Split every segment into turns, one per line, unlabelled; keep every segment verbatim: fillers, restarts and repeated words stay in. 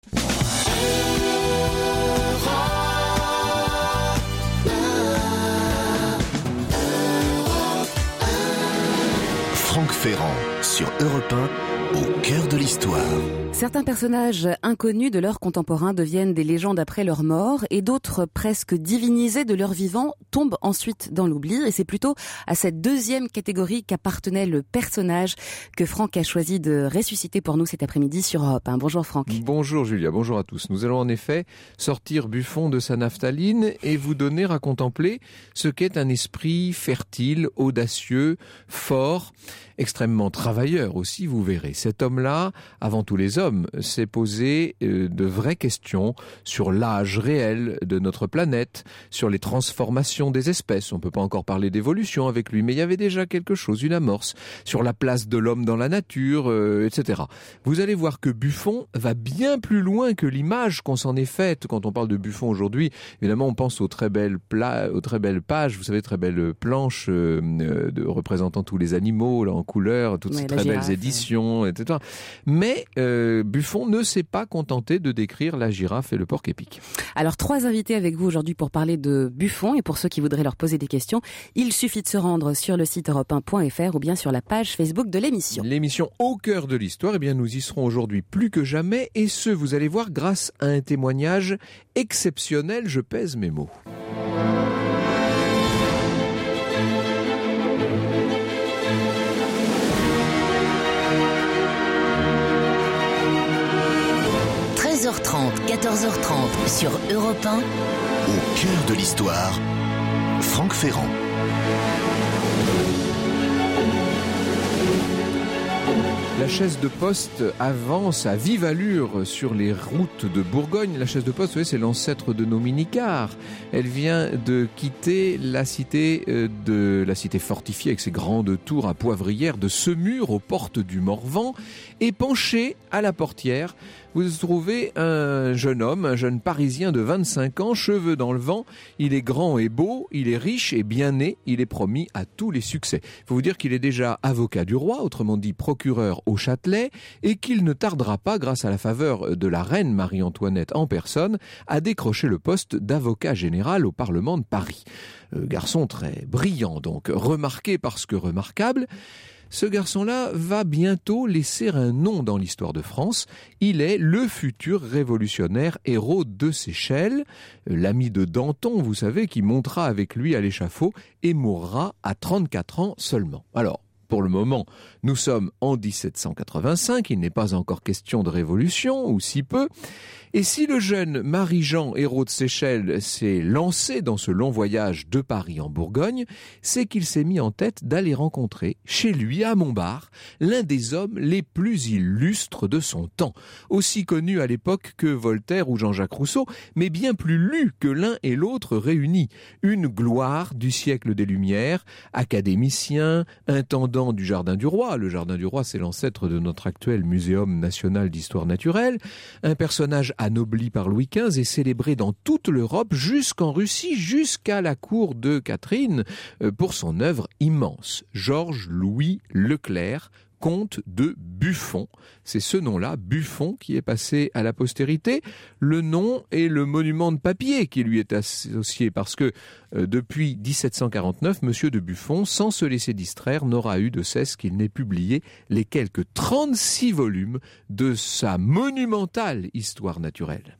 Franck Ferrand sur Europe un, au cœur de l'histoire.
Certains personnages inconnus de leurs contemporains deviennent des légendes après leur mort et d'autres presque divinisés de leur vivant tombent ensuite dans l'oubli. Et c'est plutôt à cette deuxième catégorie qu'appartenait le personnage que Franck a choisi de ressusciter pour nous cet après-midi sur Europe un. Bonjour Franck.
Bonjour Julia, bonjour à tous. Nous allons en effet sortir Buffon de sa naphtaline et vous donner à contempler ce qu'est un esprit fertile, audacieux, fort, extrêmement travailleur aussi, vous verrez. Cet homme-là, avant tous les hommes, s'est posé euh, de vraies questions sur l'âge réel de notre planète, sur les transformations des espèces. On ne peut pas encore parler d'évolution avec lui, mais il y avait déjà quelque chose, une amorce, sur la place de l'homme dans la nature, euh, et cetera. Vous allez voir que Buffon va bien plus loin que l'image qu'on s'en est faite. Quand on parle de Buffon aujourd'hui, évidemment, on pense aux très belles, pla- aux très belles pages, vous savez, très belles planches euh, de, représentant tous les animaux, là, en couleur, toutes
ouais,
ces très
girafe,
belles éditions, et cetera. Mais euh, Buffon ne s'est pas contenté de décrire la girafe et le porc-épic.
Alors, trois invités avec vous aujourd'hui pour parler de Buffon. Et pour ceux qui voudraient leur poser des questions, il suffit de se rendre sur le site europe un point f r ou bien sur la page Facebook de l'émission.
L'émission Au cœur de l'histoire, eh bien, nous y serons aujourd'hui plus que jamais. Et ce, vous allez voir, grâce à un témoignage exceptionnel, je pèse mes mots.
treize heures trente, quatorze heures trente sur Europe un.
Au cœur de l'histoire, Franck Ferrand.
La chaise de poste avance à vive allure sur les routes de Bourgogne. La chaise de poste, vous savez, c'est l'ancêtre de nos minicars. Elle vient de quitter la cité de la cité fortifiée avec ses grandes tours à poivrières de Semur aux portes du Morvan. Et penché à la portière, vous trouvez un jeune homme, un jeune Parisien de vingt-cinq ans, cheveux dans le vent. Il est grand et beau, il est riche et bien né, il est promis à tous les succès. Il faut vous dire qu'il est déjà avocat du roi, autrement dit procureur au Châtelet, et qu'il ne tardera pas, grâce à la faveur de la reine Marie-Antoinette en personne, à décrocher le poste d'avocat général au Parlement de Paris. Euh, garçon très brillant donc, remarqué parce que remarquable. Ce garçon-là va bientôt laisser un nom dans l'histoire de France. Il est le futur révolutionnaire Hérode de Séchelles, l'ami de Danton, vous savez, qui montera avec lui à l'échafaud et mourra à trente-quatre ans seulement. Alors, pour le moment, nous sommes en dix-sept cent quatre-vingt-cinq, il n'est pas encore question de révolution, ou si peu. Et si le jeune Marie-Jean Hérode de Séchelles s'est lancé dans ce long voyage de Paris en Bourgogne, c'est qu'il s'est mis en tête d'aller rencontrer, chez lui à Montbard, l'un des hommes les plus illustres de son temps, aussi connu à l'époque que Voltaire ou Jean-Jacques Rousseau, mais bien plus lu que l'un et l'autre réunis. Une gloire du siècle des Lumières, académicien, intendant du Jardin du Roi. Le Jardin du Roi, c'est l'ancêtre de notre actuel Muséum national d'histoire naturelle. Un personnage anobli par Louis quinze et célébré dans toute l'Europe, jusqu'en Russie, jusqu'à la cour de Catherine, pour son œuvre immense. Georges-Louis Leclerc, comte de Buffon. C'est ce nom-là, Buffon, qui est passé à la postérité. Le nom et le monument de papier qui lui est associé, parce que euh, depuis dix-sept cent quarante-neuf, Monsieur de Buffon, sans se laisser distraire, n'aura eu de cesse qu'il n'ait publié les quelques trente-six volumes de sa monumentale histoire naturelle.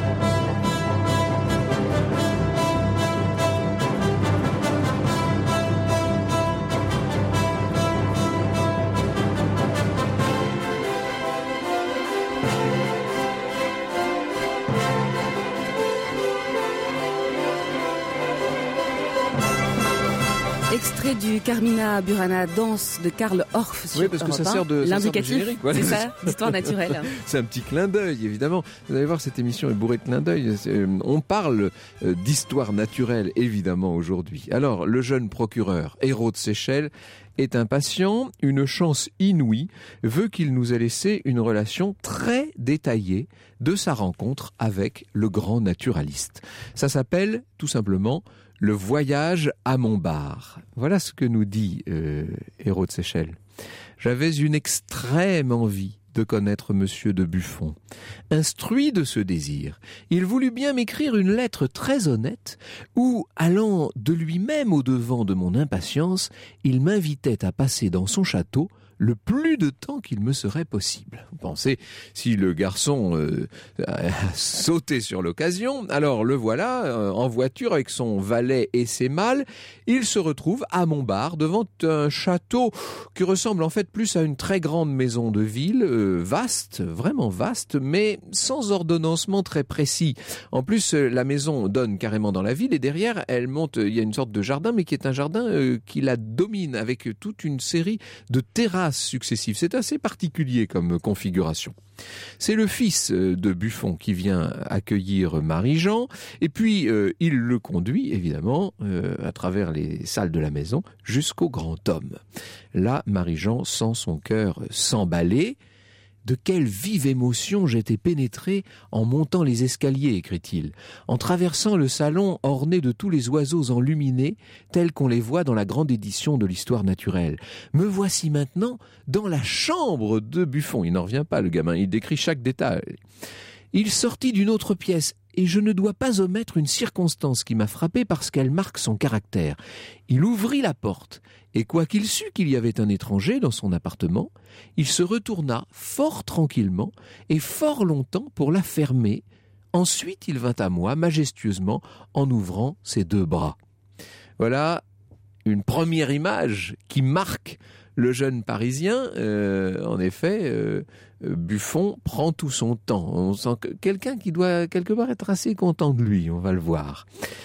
Extrait du Carmina Burana Danse de Karl Orff sur
Oui, parce que ça sert de
l'indicatif,
générique. Voilà.
C'est ça, d'histoire naturelle.
C'est un petit clin d'œil, évidemment. Vous allez voir, cette émission est bourrée de clins d'œil. On parle d'histoire naturelle, évidemment, aujourd'hui. Alors, le jeune procureur Hérode de Séchelles est impatient. Une chance inouïe veut qu'il nous ait laissé une relation très détaillée de sa rencontre avec le grand naturaliste. Ça s'appelle, tout simplement, le voyage à Montbard. Voilà ce que nous dit euh, Hérode de Séchelles. J'avais une extrême envie de connaître Monsieur de Buffon. Instruit de ce désir, il voulut bien m'écrire une lettre très honnête où, allant de lui-même au-devant de mon impatience, il m'invitait à passer dans son château le plus de temps qu'il me serait possible. Vous pensez, si le garçon euh, a sauté sur l'occasion, alors le voilà, euh, en voiture avec son valet et ses malles, il se retrouve à Montbard devant un château qui ressemble en fait plus à une très grande maison de ville, euh, vaste, vraiment vaste, mais sans ordonnancement très précis. En plus, euh, la maison donne carrément dans la ville et derrière, elle monte, il y a une sorte de jardin, mais qui est un jardin euh, qui la domine avec toute une série de terrasses successives. C'est assez particulier comme configuration. C'est le fils de Buffon qui vient accueillir Marie-Jean et puis euh, il le conduit évidemment euh, à travers les salles de la maison jusqu'au grand homme. Là, Marie-Jean sent son cœur s'emballer. De quelle vive émotion j'étais pénétré en montant les escaliers, écrit-il, en traversant le salon orné de tous les oiseaux enluminés, tels qu'on les voit dans la grande édition de l'histoire naturelle. Me voici maintenant dans la chambre de Buffon. Il n'en revient pas, le gamin, il décrit chaque détail. Il sortit d'une autre pièce, et je ne dois pas omettre une circonstance qui m'a frappé parce qu'elle marque son caractère. Il ouvrit la porte, et quoiqu'il sût qu'il y avait un étranger dans son appartement, il se retourna fort tranquillement et fort longtemps pour la fermer. Ensuite, il vint à moi majestueusement en ouvrant ses deux bras. Voilà une première image qui marque le jeune Parisien. Euh, en effet, euh, Buffon prend tout son temps. On sent que quelqu'un qui doit quelque part être assez content de lui, on va le voir.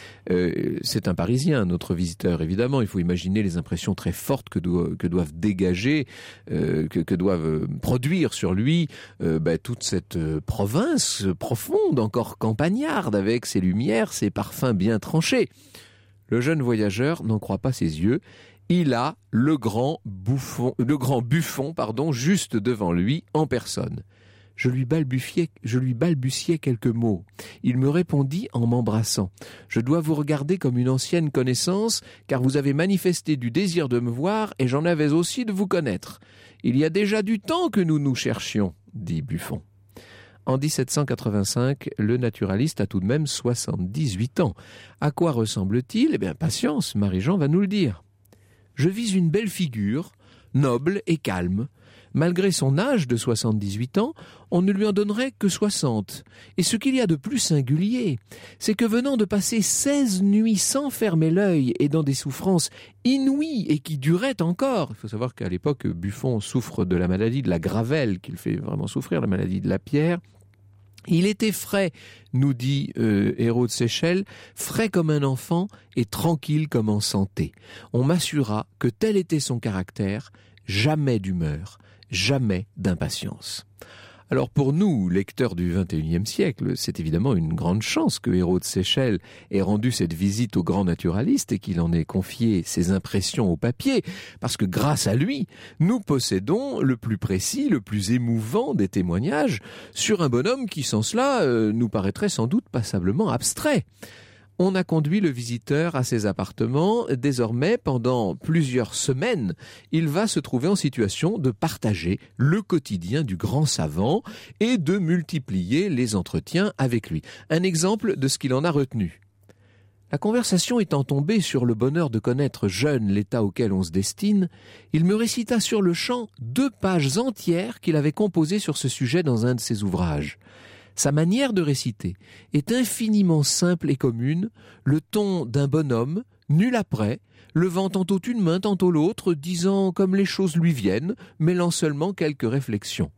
Euh, c'est un Parisien, notre visiteur, évidemment. Il faut imaginer les impressions très fortes que, do- que doivent dégager, euh, que, que doivent produire sur lui euh, bah, toute cette euh, province profonde, encore campagnarde, avec ses lumières, ses parfums bien tranchés. Le jeune voyageur n'en croit pas ses yeux. Il a le grand Buffon, le grand Buffon, pardon, juste devant lui, en personne. Je lui balbutiais, je lui balbutiais quelques mots. Il me répondit en m'embrassant. Je dois vous regarder comme une ancienne connaissance, car vous avez manifesté du désir de me voir, et j'en avais aussi de vous connaître. Il y a déjà du temps que nous nous cherchions, dit Buffon. En dix-sept cent quatre-vingt-cinq, le naturaliste a tout de même soixante-dix-huit ans. À quoi ressemble-t-il ? Eh bien, patience, Marie-Jean va nous le dire. Je vis une belle figure, noble et calme. Malgré son âge de soixante-dix-huit ans, on ne lui en donnerait que soixante. Et ce qu'il y a de plus singulier, c'est que venant de passer seize nuits sans fermer l'œil et dans des souffrances inouïes et qui duraient encore, il faut savoir qu'à l'époque, Buffon souffre de la maladie de la gravelle, qu'il fait vraiment souffrir, la maladie de la pierre. Il était frais, nous dit euh, Hérault de Séchelles, frais comme un enfant et tranquille comme en santé. On m'assura que tel était son caractère, jamais d'humeur, jamais d'impatience. Alors pour nous, lecteurs du vingt et unième siècle, c'est évidemment une grande chance que Hérault de Séchelles ait rendu cette visite au grand naturaliste et qu'il en ait confié ses impressions au papier, parce que grâce à lui, nous possédons le plus précis, le plus émouvant des témoignages sur un bonhomme qui, sans cela, euh, nous paraîtrait sans doute passablement abstrait. On a conduit le visiteur à ses appartements. Désormais, pendant plusieurs semaines, il va se trouver en situation de partager le quotidien du grand savant et de multiplier les entretiens avec lui. Un exemple de ce qu'il en a retenu. La conversation étant tombée sur le bonheur de connaître jeune l'état auquel on se destine, il me récita sur le champ deux pages entières qu'il avait composées sur ce sujet dans un de ses ouvrages. Sa manière de réciter est infiniment simple et commune, le ton d'un bonhomme, nul après, levant tantôt une main, tantôt l'autre, disant comme les choses lui viennent, mêlant seulement quelques réflexions.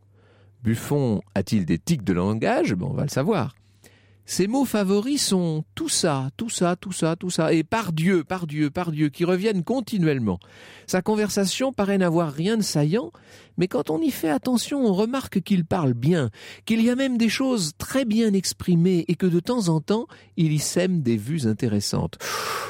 Buffon a-t-il des tics de langage ? Ben, on va le savoir. Ses mots favoris sont tout ça, tout ça, tout ça, tout ça, et par Dieu, par Dieu, par Dieu, qui reviennent continuellement. Sa conversation paraît n'avoir rien de saillant, mais quand on y fait attention, on remarque qu'il parle bien, qu'il y a même des choses très bien exprimées, et que de temps en temps, il y sème des vues intéressantes.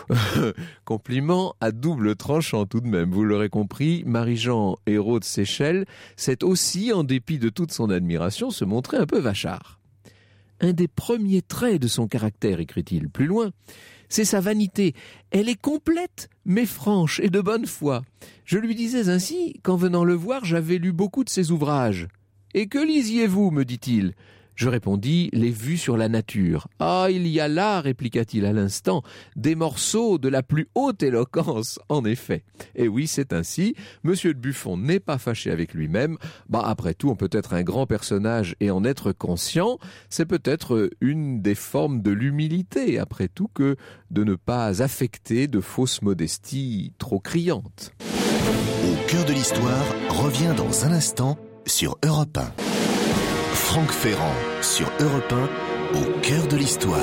Compliment à double tranchant tout de même, vous l'aurez compris, Marie-Jean Hérault de Séchelles sait aussi, en dépit de toute son admiration, se montrer un peu vachard. Un des premiers traits de son caractère, écrit-il plus loin, c'est sa vanité. Elle est complète, mais franche et de bonne foi. Je lui disais ainsi qu'en venant le voir, j'avais lu beaucoup de ses ouvrages. « Et que lisiez-vous » me dit-il. Je répondis « Les vues sur la nature ». « Ah, il y a là, répliqua-t-il à l'instant, des morceaux de la plus haute éloquence, en effet. » Et oui, c'est ainsi, Monsieur de Buffon n'est pas fâché avec lui-même. Bah, après tout, on peut être un grand personnage et en être conscient. C'est peut-être une des formes de l'humilité, après tout, que de ne pas affecter de fausses modesties trop criantes.
Au cœur de l'histoire revient dans un instant sur Europe un. Franck Ferrand sur Europe un, au cœur de l'histoire.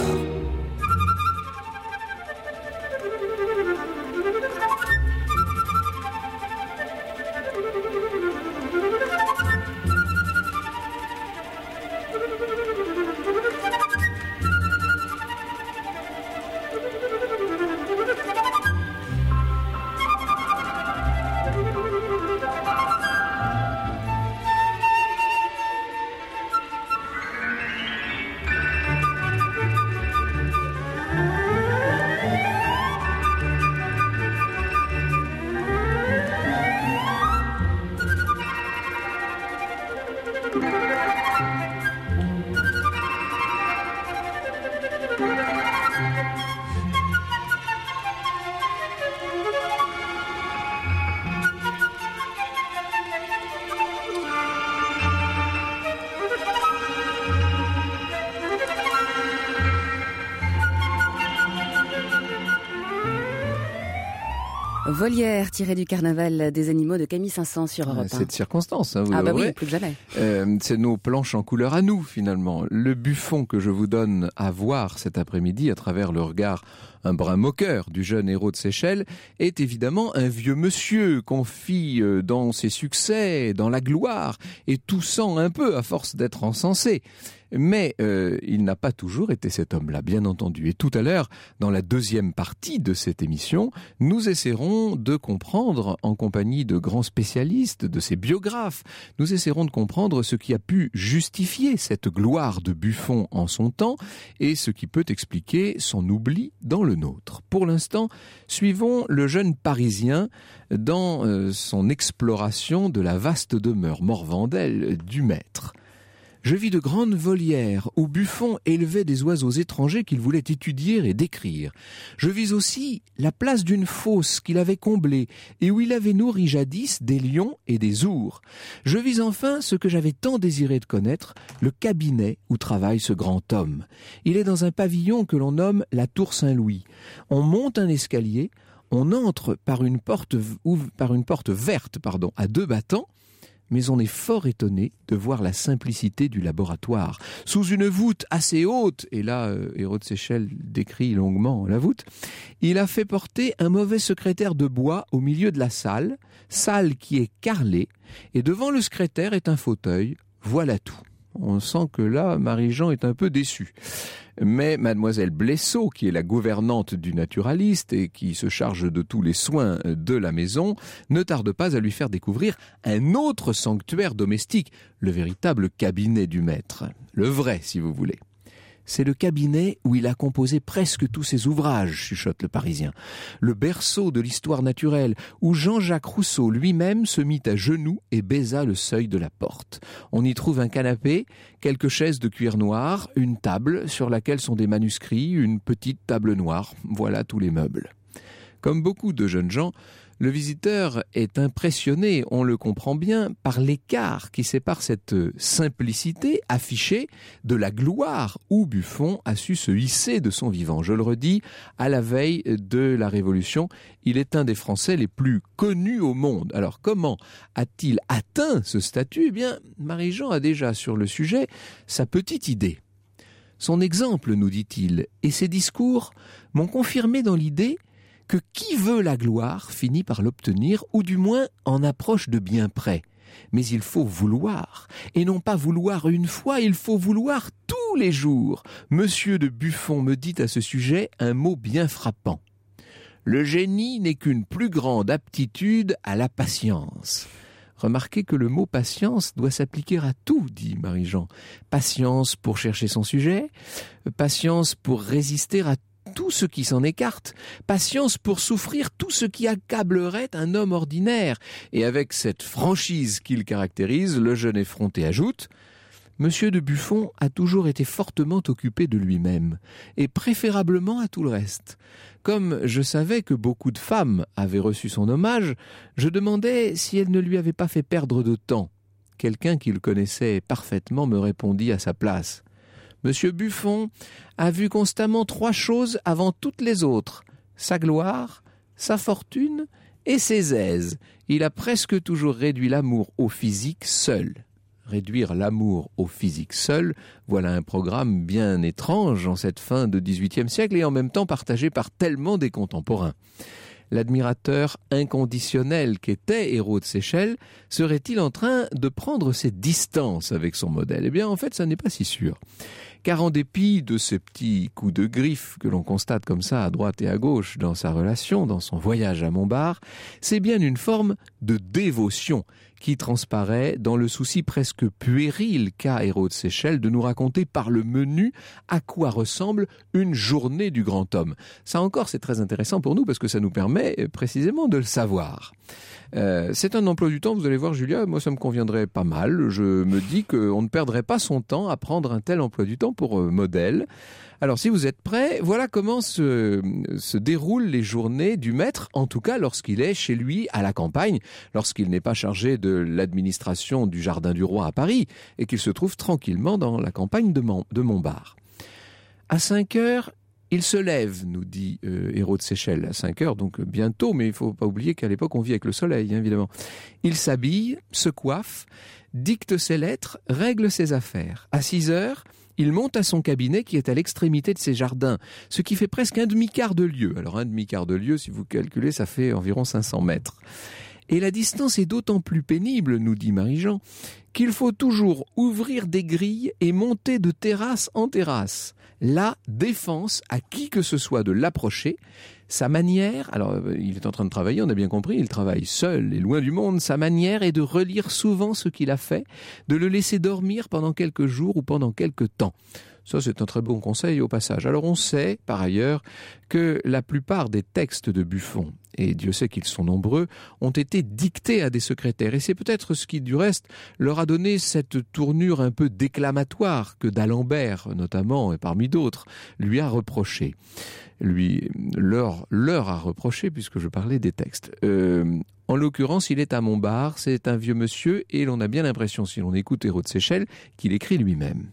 Volière, tiré du Carnaval des animaux de Camille Saint-Saëns sur Europe un.
C'est de circonstance, hein, vous
Ah bah
l'ouvrez.
oui, plus que jamais.
Euh, c'est nos planches en couleur à nous, finalement. Le Buffon que je vous donne à voir cet après-midi à travers le regard un brin moqueur du jeune héros de Seychelles est évidemment un vieux monsieur qu'on fit dans ses succès, dans la gloire, et toussant un peu à force d'être encensé. Mais euh, il n'a pas toujours été cet homme-là, bien entendu. Et tout à l'heure, dans la deuxième partie de cette émission, nous essaierons de comprendre, en compagnie de grands spécialistes, de ces biographes, nous essaierons de comprendre ce qui a pu justifier cette gloire de Buffon en son temps et ce qui peut expliquer son oubli dans le nôtre. Pour l'instant, suivons le jeune Parisien dans euh, son exploration de la vaste demeure morvandelle du maître. Je vis de grandes volières où Buffon élevait des oiseaux étrangers qu'il voulait étudier et décrire. Je vis aussi la place d'une fosse qu'il avait comblée et où il avait nourri jadis des lions et des ours. Je vis enfin ce que j'avais tant désiré de connaître, le cabinet où travaille ce grand homme. Il est dans un pavillon que l'on nomme la Tour Saint-Louis. On monte un escalier, on entre par une porte, ou, par une porte verte pardon, à deux battants, mais on est fort étonné de voir la simplicité du laboratoire. Sous une voûte assez haute, et là, euh, Hérault de Seychelles décrit longuement la voûte, il a fait porter un mauvais secrétaire de bois au milieu de la salle, salle qui est carrelée, et devant le secrétaire est un fauteuil, voilà tout. On sent que là, Marie-Jean est un peu déçue. Mais mademoiselle Blessot, qui est la gouvernante du naturaliste et qui se charge de tous les soins de la maison, ne tarde pas à lui faire découvrir un autre sanctuaire domestique, le véritable cabinet du maître. Le vrai, si vous voulez. C'est le cabinet où il a composé presque tous ses ouvrages, chuchote le Parisien. Le berceau de l'histoire naturelle, où Jean-Jacques Rousseau lui-même se mit à genoux et baisa le seuil de la porte. On y trouve un canapé, quelques chaises de cuir noir, une table sur laquelle sont des manuscrits, une petite table noire. Voilà tous les meubles. Comme beaucoup de jeunes gens, le visiteur est impressionné, on le comprend bien, par l'écart qui sépare cette simplicité affichée de la gloire où Buffon a su se hisser de son vivant. Je le redis, à la veille de la Révolution, il est un des Français les plus connus au monde. Alors comment a-t-il atteint ce statut ? Eh bien, Marie-Jean a déjà sur le sujet sa petite idée. Son exemple, nous dit-il, et ses discours m'ont confirmé dans l'idée que qui veut la gloire finit par l'obtenir, ou du moins en approche de bien près. Mais il faut vouloir, et non pas vouloir une fois, il faut vouloir tous les jours. Monsieur de Buffon me dit à ce sujet un mot bien frappant. Le génie n'est qu'une plus grande aptitude à la patience. Remarquez que le mot patience doit s'appliquer à tout, dit Marie-Jean. Patience pour chercher son sujet, patience pour résister à tout ce qui s'en écarte, patience pour souffrir tout ce qui accablerait un homme ordinaire. Et avec cette franchise qui le caractérise, le jeune effronté ajoute « Monsieur de Buffon a toujours été fortement occupé de lui-même, et préférablement à tout le reste. Comme je savais que beaucoup de femmes avaient reçu son hommage, je demandais si elle ne lui avait pas fait perdre de temps. Quelqu'un qui le connaissait parfaitement me répondit à sa place. Monsieur Buffon a vu constamment trois choses avant toutes les autres, sa gloire, sa fortune et ses aises. Il a presque toujours réduit l'amour au physique seul. » Réduire l'amour au physique seul, voilà un programme bien étrange en cette fin de dix-huitième siècle et en même temps partagé par tellement des contemporains. L'admirateur inconditionnel qu'était Hérault de Séchelles serait-il en train de prendre ses distances avec son modèle ? Eh bien, en fait, ça n'est pas si sûr. Car en dépit de ces petits coups de griffe que l'on constate comme ça à droite et à gauche dans sa relation, dans son voyage à Montbard, c'est bien une forme de dévotion qui transparaît dans le souci presque puéril qu'a Hérault de Séchelles de nous raconter par le menu à quoi ressemble une journée du grand homme. Ça encore, c'est très intéressant pour nous parce que ça nous permet précisément de le savoir. Euh, c'est un emploi du temps, vous allez voir Julia, moi ça me conviendrait pas mal. Je me dis qu'on ne perdrait pas son temps à prendre un tel emploi du temps pour euh, modèle. Alors si vous êtes prêts, voilà comment se, se déroulent les journées du maître, en tout cas lorsqu'il est chez lui à la campagne, lorsqu'il n'est pas chargé de l'administration du Jardin du Roi à Paris et qu'il se trouve tranquillement dans la campagne de, Mont, de Montbard. À cinq heures, il se lève, nous dit euh, Hérault de Séchelles, à cinq heures, donc bientôt, mais il ne faut pas oublier qu'à l'époque on vit avec le soleil, hein, évidemment. Il s'habille, se coiffe, dicte ses lettres, règle ses affaires. À six heures, il monte à son cabinet qui est à l'extrémité de ses jardins, ce qui fait presque un demi-quart de lieue. Alors un demi-quart de lieue, si vous calculez, ça fait environ cinq cents mètres. Et la distance est d'autant plus pénible, nous dit Marie-Jean, qu'il faut toujours ouvrir des grilles et monter de terrasse en terrasse. La défense à qui que ce soit de l'approcher, sa manière, alors il est en train de travailler, on a bien compris, il travaille seul et loin du monde, sa manière est de relire souvent ce qu'il a fait, de le laisser dormir pendant quelques jours ou pendant quelques temps. Ça, c'est un très bon conseil au passage. Alors on sait, par ailleurs, que la plupart des textes de Buffon, et Dieu sait qu'ils sont nombreux, ont été dictés à des secrétaires. Et c'est peut-être ce qui, du reste, leur a donné cette tournure un peu déclamatoire que d'Alembert, notamment, et parmi d'autres, lui a reproché. Lui, leur, leur a reproché, puisque je parlais des textes. Euh, en l'occurrence, il est à Montbard, c'est un vieux monsieur, et l'on a bien l'impression, si l'on écoute Hérault de Séchelles, qu'il écrit lui-même.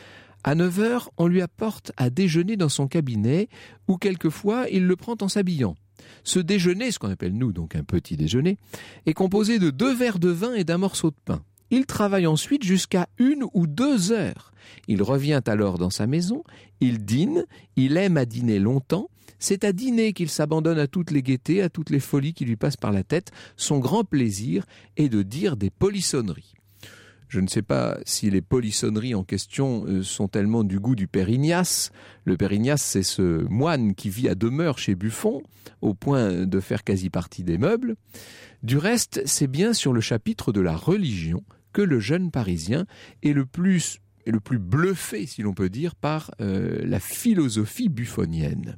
À neuf heures, on lui apporte à déjeuner dans son cabinet, où quelquefois il le prend en s'habillant. Ce déjeuner, ce qu'on appelle nous donc un petit déjeuner, est composé de deux verres de vin et d'un morceau de pain. Il travaille ensuite jusqu'à une ou deux heures. Il revient alors dans sa maison, il dîne, il aime à dîner longtemps. C'est à dîner qu'il s'abandonne à toutes les gaietés, à toutes les folies qui lui passent par la tête. Son grand plaisir est de dire des polissonneries. Je ne sais pas si les polissonneries en question sont tellement du goût du père Ignace. Le père Ignace, c'est ce moine qui vit à demeure chez Buffon, au point de faire quasi partie des meubles. Du reste, c'est bien sur le chapitre de la religion que le jeune Parisien est le plus, est le plus bluffé, si l'on peut dire, par euh, la philosophie buffonienne.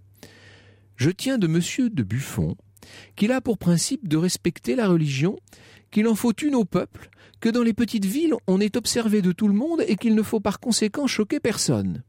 Je tiens de monsieur de Buffon qu'il a pour principe de respecter la religion, qu'il en faut une au peuple, que dans les petites villes, on est observé de tout le monde et qu'il ne faut par conséquent choquer personne.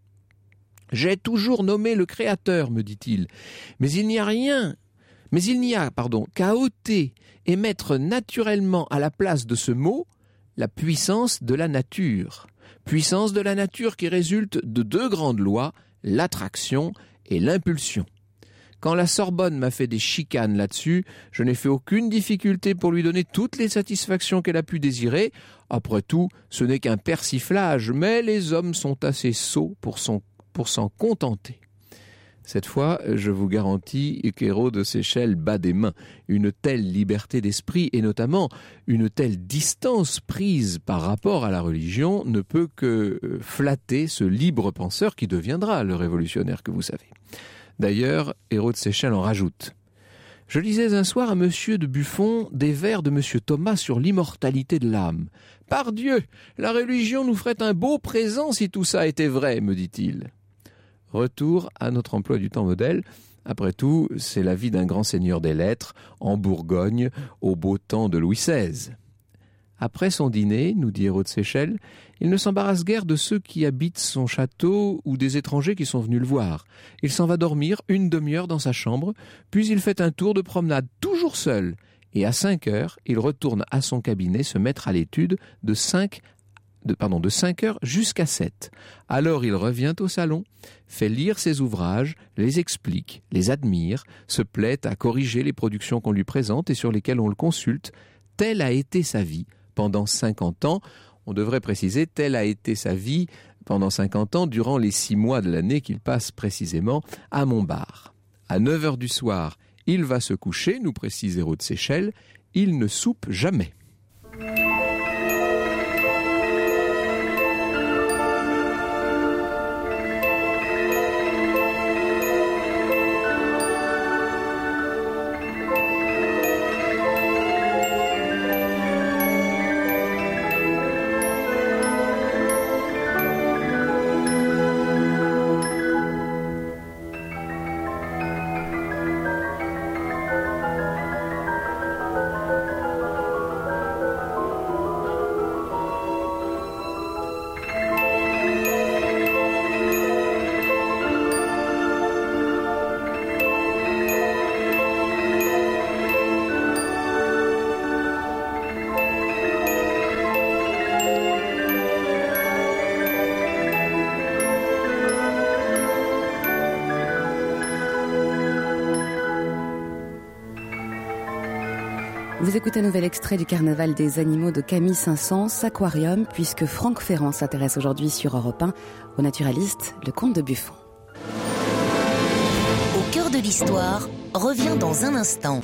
J'ai toujours nommé le Créateur, me dit-il, mais il n'y a rien, mais il n'y a, pardon, qu'à ôter et mettre naturellement à la place de ce mot la puissance de la nature. Puissance de la nature qui résulte de deux grandes lois, l'attraction et l'impulsion. Quand la Sorbonne m'a fait des chicanes là-dessus, je n'ai fait aucune difficulté pour lui donner toutes les satisfactions qu'elle a pu désirer. Après tout, ce n'est qu'un persiflage, mais les hommes sont assez sots pour s'en, pour s'en contenter. Cette fois, je vous garantis qu'Hérault de Séchelles bat des mains. Une telle liberté d'esprit et notamment une telle distance prise par rapport à la religion ne peut que flatter ce libre penseur qui deviendra le révolutionnaire que vous savez. D'ailleurs, Hérault de Séchelles en rajoute. Je lisais un soir à monsieur de Buffon des vers de monsieur Thomas sur l'immortalité de l'âme. Pardieu, la religion nous ferait un beau présent si tout ça était vrai, me dit-il. Retour à notre emploi du temps modèle. Après tout, c'est la vie d'un grand seigneur des lettres, en Bourgogne, au beau temps de Louis seize. Après son dîner, nous dit Hérault de Séchelles, il ne s'embarrasse guère de ceux qui habitent son château ou des étrangers qui sont venus le voir. Il s'en va dormir une demi-heure dans sa chambre, puis il fait un tour de promenade toujours seul. Et à cinq heures, il retourne à son cabinet se mettre à l'étude de cinq De, pardon, de cinq heures jusqu'à sept. Alors il revient au salon, fait lire ses ouvrages, les explique, les admire, se plaît à corriger les productions qu'on lui présente et sur lesquelles on le consulte. Telle a été sa vie pendant cinquante ans. On devrait préciser, telle a été sa vie pendant cinquante ans durant les six mois de l'année qu'il passe précisément à Montbard. À neuf heures du soir, il va se coucher, nous précise Hérault de Séchelles, il ne soupe jamais.
Vous écoutez un nouvel extrait du Carnaval des animaux de Camille Saint-Saëns, Aquarium, puisque Franck Ferrand s'intéresse aujourd'hui sur Europe un au naturaliste, le comte de Buffon.
Au cœur de l'histoire revient dans un instant.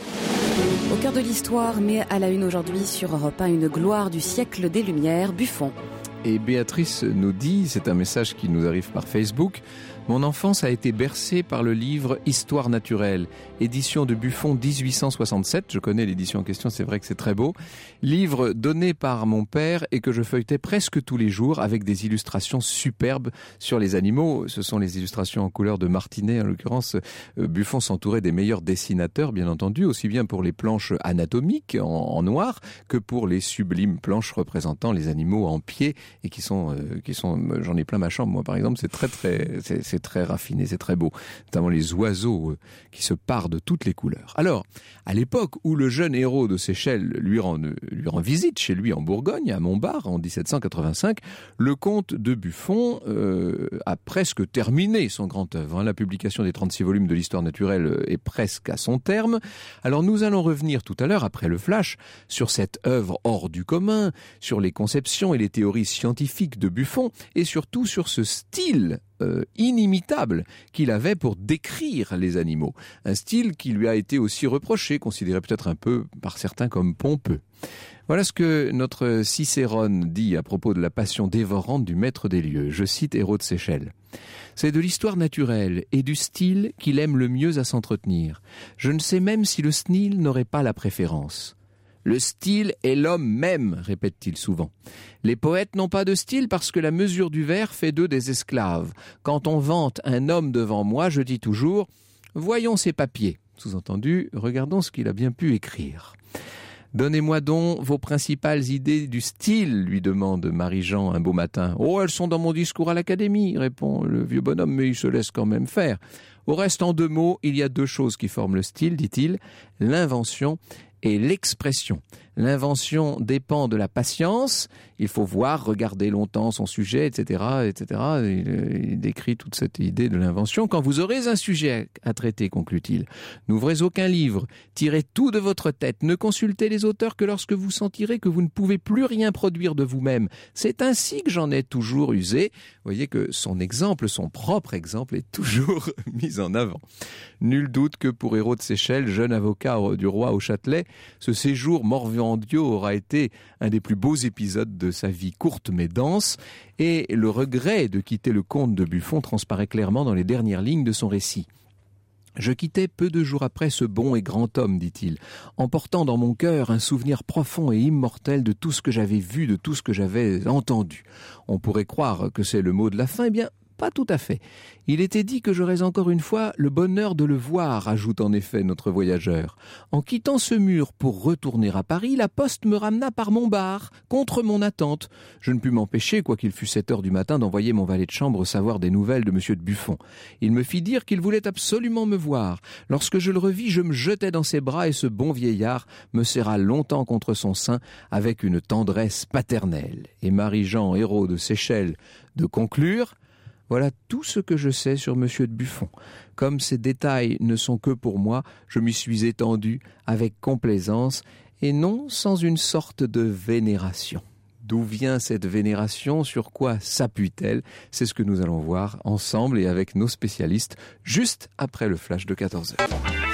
Au cœur de l'histoire, mais à la une aujourd'hui sur Europe un, une gloire du siècle des Lumières, Buffon.
Et Béatrice nous dit, c'est un message qui nous arrive par Facebook, mon enfance a été bercée par le livre Histoire naturelle, édition de Buffon dix-huit cent soixante-sept. Je connais l'édition en question, c'est vrai que c'est très beau. Livre donné par mon père et que je feuilletais presque tous les jours avec des illustrations superbes sur les animaux. Ce sont les illustrations en couleur de Martinet. En l'occurrence, Buffon s'entourait des meilleurs dessinateurs, bien entendu, aussi bien pour les planches anatomiques en, en noir que pour les sublimes planches représentant les animaux en pied et qui sont, euh, qui sont, j'en ai plein ma chambre, moi par exemple, c'est très très, c'est, c'est très raffiné, c'est très beau, notamment les oiseaux euh, qui se parent de toutes les couleurs. Alors, à l'époque où le jeune Hérault de Séchelles lui rend, lui rend visite chez lui en Bourgogne, à Montbard, en dix-sept cent quatre-vingt-cinq, le comte de Buffon euh, a presque terminé son grand œuvre. Hein. La publication des trente-six volumes de l'histoire naturelle est presque à son terme. Alors nous allons revenir tout à l'heure, après le flash, sur cette œuvre hors du commun, sur les conceptions et les théories scientifiques de Buffon, et surtout sur ce style Euh, inimitable qu'il avait pour décrire les animaux. Un style qui lui a été aussi reproché, considéré peut-être un peu par certains comme pompeux. Voilà ce que notre Cicérone dit à propos de la passion dévorante du maître des lieux. Je cite Hérault de Séchelles. C'est de l'histoire naturelle et du style qu'il aime le mieux à s'entretenir. Je ne sais même si le style n'aurait pas la préférence. Le style est l'homme même, répète-t-il souvent. Les poètes n'ont pas de style parce que la mesure du vers fait d'eux des esclaves. Quand on vante un homme devant moi, je dis toujours « Voyons ses papiers ». Sous-entendu, regardons ce qu'il a bien pu écrire. « Donnez-moi donc vos principales idées du style », lui demande Marie-Jean un beau matin. « Oh, elles sont dans mon discours à l'Académie », répond le vieux bonhomme, mais il se laisse quand même faire. Au reste, en deux mots, il y a deux choses qui forment le style, dit-il, l'invention et l'expression. L'invention dépend de la patience, il faut voir, regarder longtemps son sujet, et cetera, et cetera. Il, il décrit toute cette idée de l'invention. Quand vous aurez un sujet à traiter, conclut-il, n'ouvrez aucun livre, tirez tout de votre tête, ne consultez les auteurs que lorsque vous sentirez que vous ne pouvez plus rien produire de vous-même. C'est ainsi que j'en ai toujours usé. Vous voyez que son exemple, son propre exemple, est toujours mis en avant. Nul doute que pour Hérault de Séchelles, jeune avocat du roi au Châtelet, ce séjour morvandiaux aura été un des plus beaux épisodes de sa vie courte mais dense, et le regret de quitter le comte de Buffon transparaît clairement dans les dernières lignes de son récit. Je quittais peu de jours après ce bon et grand homme, dit-il, emportant dans mon cœur un souvenir profond et immortel de tout ce que j'avais vu, de tout ce que j'avais entendu. On pourrait croire que c'est le mot de la fin, eh bien, pas tout à fait. Il était dit que j'aurais encore une fois le bonheur de le voir, ajoute en effet notre voyageur. En quittant ce mur pour retourner à Paris, la poste me ramena par Montbard, contre mon attente. Je ne pus m'empêcher, quoiqu'il fût sept heures du matin, d'envoyer mon valet de chambre savoir des nouvelles de monsieur de Buffon. Il me fit dire qu'il voulait absolument me voir. Lorsque je le revis, je me jetai dans ses bras et ce bon vieillard me serra longtemps contre son sein avec une tendresse paternelle. Et Marie-Jean, héros de Seychelles, de conclure: voilà tout ce que je sais sur monsieur de Buffon. Comme ces détails ne sont que pour moi, je m'y suis étendu avec complaisance et non sans une sorte de vénération. D'où vient cette vénération? Sur quoi s'appuie-t-elle? C'est ce que nous allons voir ensemble et avec nos spécialistes juste après le flash de quatorze heures.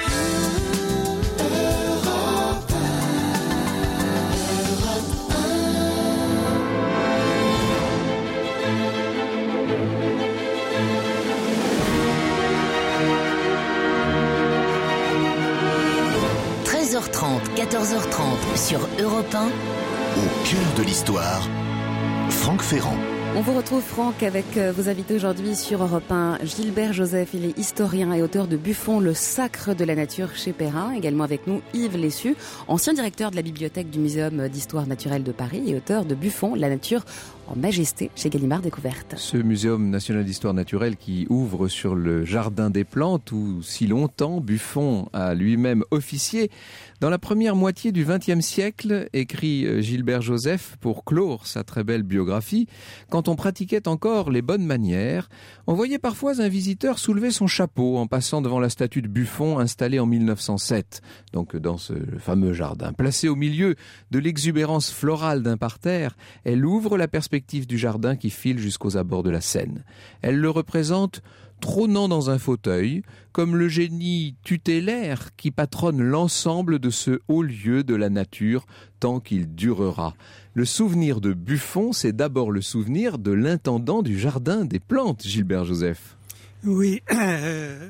treize heures trente, quatorze heures trente sur Europe un.
Au cœur de l'histoire, Franck Ferrand.
On vous retrouve, Franck, avec vos invités aujourd'hui sur Europe un. Gilbert Joseph, il est historien et auteur de Buffon, le sacre de la nature chez Perrin. Également avec nous, Yves Lessu, ancien directeur de la bibliothèque du Muséum d'histoire naturelle de Paris et auteur de Buffon, la nature en majesté chez Gallimard Découverte.
Ce Muséum national d'histoire naturelle qui ouvre sur le jardin des plantes où si longtemps Buffon a lui-même officié. Dans la première moitié du vingtième siècle, écrit Gilbert Joseph pour clore sa très belle biographie, quand on pratiquait encore les bonnes manières, on voyait parfois un visiteur soulever son chapeau en passant devant la statue de Buffon installée en mille neuf cent sept, donc dans ce fameux jardin. Placée au milieu de l'exubérance florale d'un parterre, elle ouvre la perspective du jardin qui file jusqu'aux abords de la Seine. Elle le représente trônant dans un fauteuil, comme le génie tutélaire qui patronne l'ensemble de ce haut lieu de la nature tant qu'il durera. Le souvenir de Buffon, c'est d'abord le souvenir de l'intendant du jardin des plantes, Gilbert Joseph.
Oui, euh,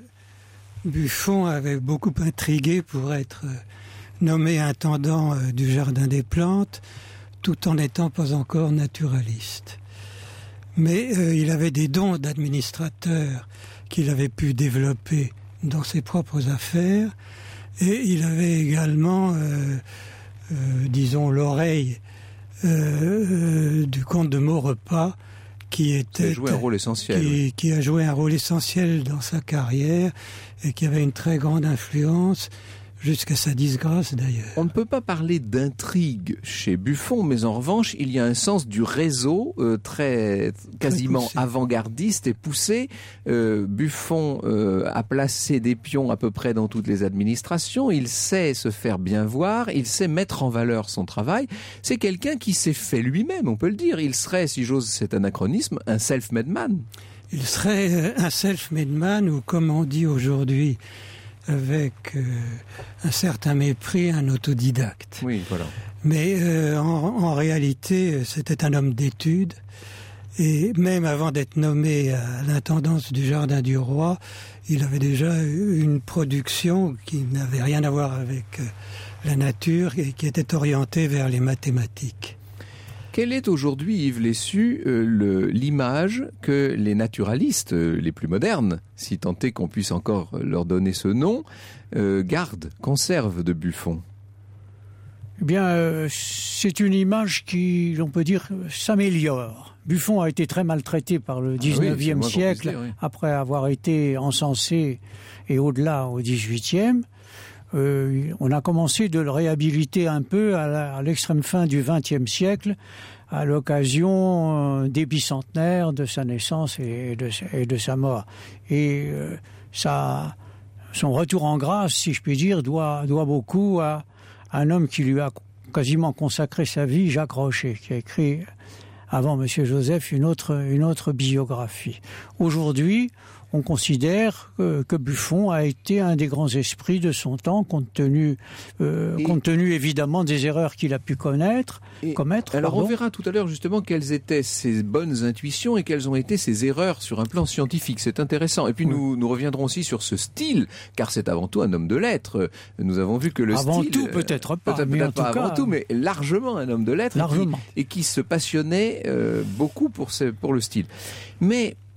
Buffon avait beaucoup intrigué pour être nommé intendant euh, du jardin des plantes, tout en n'étant pas encore naturaliste. Mais euh, il avait des dons d'administrateur qu'il avait pu développer dans ses propres affaires, et il avait également, euh, euh, disons, l'oreille euh, euh, du comte de Maurepas, qui était
qui a joué un rôle essentiel,
qui,
oui.
qui a joué un rôle essentiel dans sa carrière et qui avait une très grande influence. Jusqu'à sa disgrâce d'ailleurs.
On ne peut pas parler d'intrigue chez Buffon, mais en revanche, il y a un sens du réseau euh, très quasiment
très
avant-gardiste et poussé. Euh, Buffon euh, a placé des pions à peu près dans toutes les administrations. Il sait se faire bien voir, il sait mettre en valeur son travail. C'est quelqu'un qui s'est fait lui-même, on peut le dire. Il serait, si j'ose cet anachronisme, un self-made man.
Il serait un self-made man, ou comme on dit aujourd'hui, avec euh, un certain mépris, un autodidacte.
Oui, voilà.
Mais euh, en, en réalité, c'était un homme d'études. Et même avant d'être nommé à l'intendance du Jardin du Roi, il avait déjà une production qui n'avait rien à voir avec euh, la nature et qui était orientée vers les mathématiques.
Quelle est aujourd'hui, Yves Lessu, euh, le, l'image que les naturalistes, euh, les plus modernes, si tant est qu'on puisse encore leur donner ce nom, euh, gardent, conservent de Buffon?
Eh bien, euh, c'est une image qui, l'on peut dire, s'améliore. Buffon a été très maltraité par le dix-neuvième
ah oui,
siècle,
dire, oui.
après avoir été encensé et au-delà au dix-huitième. Euh, on a commencé de le réhabiliter un peu à, la, à l'extrême fin du vingtième siècle, à l'occasion euh, des bicentenaires de sa naissance et de, et de sa mort. Et euh, ça, son retour en grâce, si je puis dire, doit, doit beaucoup à, à un homme qui lui a quasiment consacré sa vie, Jacques Rochet, qui a écrit avant Monsieur Joseph une autre, une autre biographie. Aujourd'hui, on considère que, que Buffon a été un des grands esprits de son temps, compte tenu, euh, compte tenu évidemment des erreurs qu'il a pu connaître,
et
commettre.
Alors
pardon.
on verra tout à l'heure justement quelles étaient ses bonnes intuitions et quelles ont été ses erreurs sur un plan scientifique. C'est intéressant. Et puis oui. nous, nous reviendrons aussi sur ce style, car c'est avant tout un homme de lettres. Nous avons vu que le
avant
style...
Avant tout, peut-être pas,
peut-être,
mais
peut-être
en
pas
tout
avant
cas,
tout, mais largement un homme de lettres.
Largement.
Et qui, et qui se passionnait euh, beaucoup pour, ce, pour le style. Mais...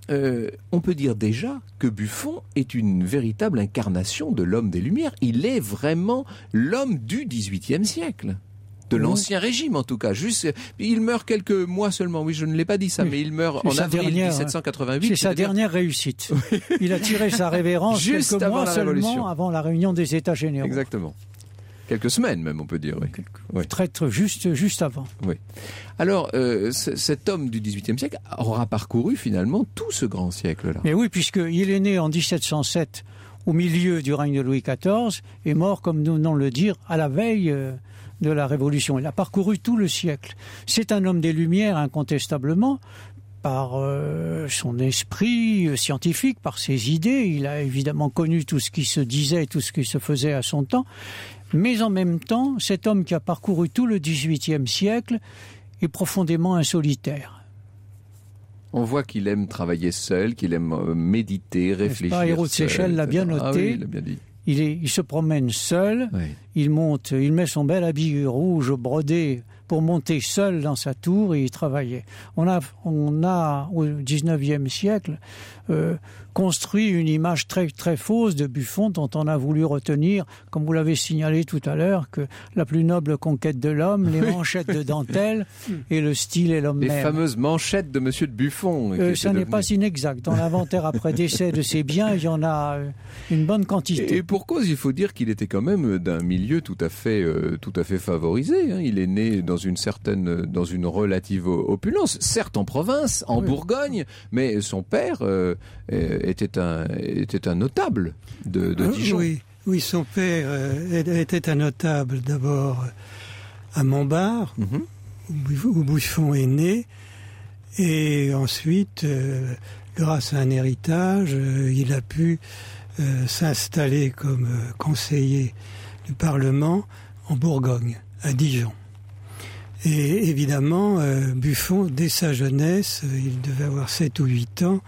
euh, on peut dire déjà que Buffon est une véritable incarnation de l'homme des Lumières. Il est vraiment l'homme du dix-huitième siècle. De oui. l'ancien régime, en tout cas. Juste, il meurt quelques mois seulement. Oui, je ne l'ai pas dit ça, oui. mais il meurt en avril dernière, dix-sept cent quatre-vingt-huit.
C'est sa dernière réussite. Il a tiré sa révérence juste quelques mois seulement avant la réunion des États généraux.
Exactement. Quelques semaines même, on peut dire. Oui.
Oui. Très, très, juste, juste avant.
Oui. Alors, euh, c- cet homme du dix-huitième siècle aura parcouru finalement tout ce grand siècle-là.
Mais oui, puisqu'il est né en dix-sept cent sept, au milieu du règne de Louis quatorze, et mort, comme nous venons de le dire, à la veille euh, de la Révolution. Il a parcouru tout le siècle. C'est un homme des Lumières, incontestablement, par euh, son esprit scientifique, par ses idées. Il a évidemment connu tout ce qui se disait, tout ce qui se faisait à son temps. Mais en même temps, cet homme qui a parcouru tout le dix-huitième siècle est profondément un solitaire.
On voit qu'il aime travailler seul, qu'il aime méditer, réfléchir seul.
Hérault de Séchelles l'a bien noté.
Ah oui, il l'a bien dit.
Il, est, il se promène seul, oui. il monte, il met son bel habit rouge brodé pour monter seul dans sa tour et y travailler. On a, on a au dix-neuvième siècle euh, construit une image très, très fausse de Buffon dont on a voulu retenir, comme vous l'avez signalé tout à l'heure, que la plus noble conquête de l'homme, les manchettes de dentelle et le style et l'homme
les
même.
Les fameuses manchettes de Monsieur de Buffon.
Euh, ça n'est devenu... pas inexact. Dans l'inventaire après décès de ses biens, il y en a une bonne quantité.
Et pour cause, il faut dire qu'il était quand même d'un milieu tout à fait, euh, tout à fait favorisé. Hein. Il est né dans une certaine, dans une relative opulence, certes en province, en oui. Bourgogne, mais son père euh, était un, était un notable de, de Dijon.
Oui, oui, son père euh, était un notable d'abord à Montbard, mm-hmm. où Buffon est né, et ensuite, euh, grâce à un héritage, euh, il a pu euh, s'installer comme euh, conseiller du Parlement en Bourgogne, à Dijon. Et évidemment, euh, Buffon, dès sa jeunesse, euh, il devait avoir sept ou huit ans,